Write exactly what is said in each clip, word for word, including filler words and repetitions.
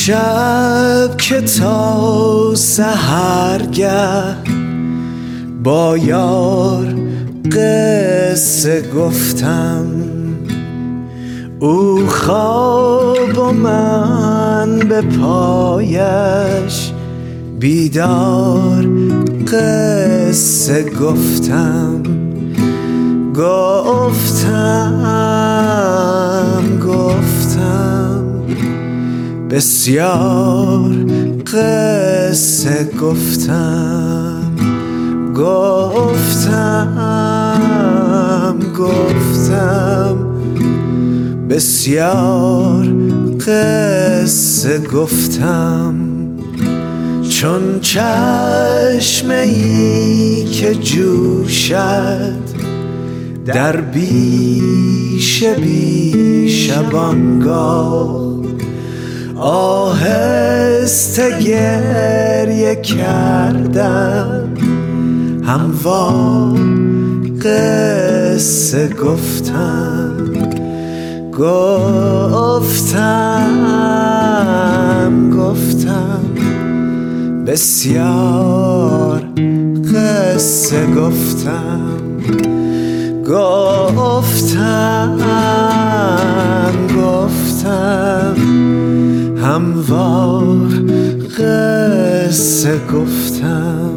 شب که تا سحرگه با یار قصه گفتم، او خواب و من به پایش بیدار قصه گفتم. گفتم گفتم بسیار قصه گفتم. گفتم گفتم بسیار قصه گفتم. چون چشمه ای که جوشد در بیش بیش شبانگاه، آهسته گریه کردم، هموار قصه گفتم. گفتم گفتم بسیار قصه گفتم. گفتم گفتم هموار قصه گفتم.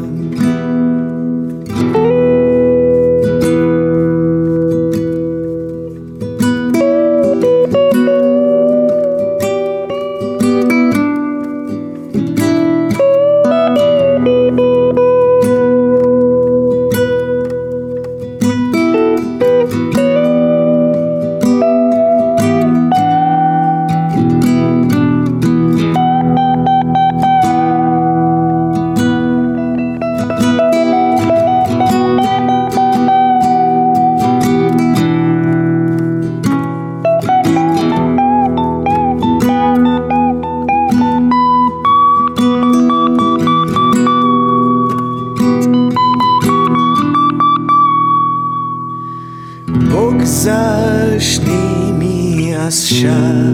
بگذشت نیمی از شب،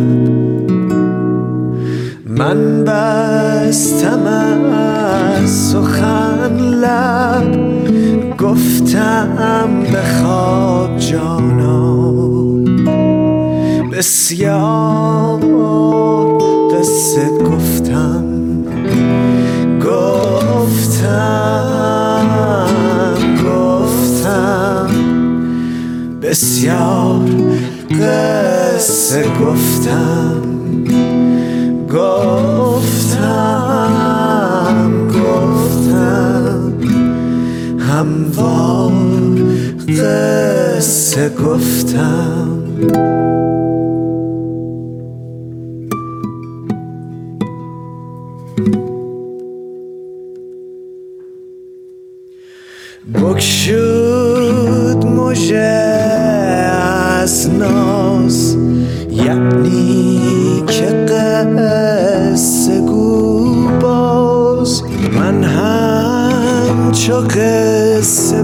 من بستم از سخن لب، گفتم به خواب جانان بسیار قصه گفتم. گفتم گفتم بسیار قصه گفتم. گفتم گفتم هموار قصه گفتم. بگشود مژه از ناز، یعنی که قصه گو باز، من همچو قصه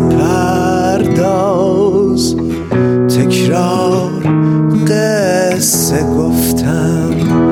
پرداز تکرار قصه گفتم.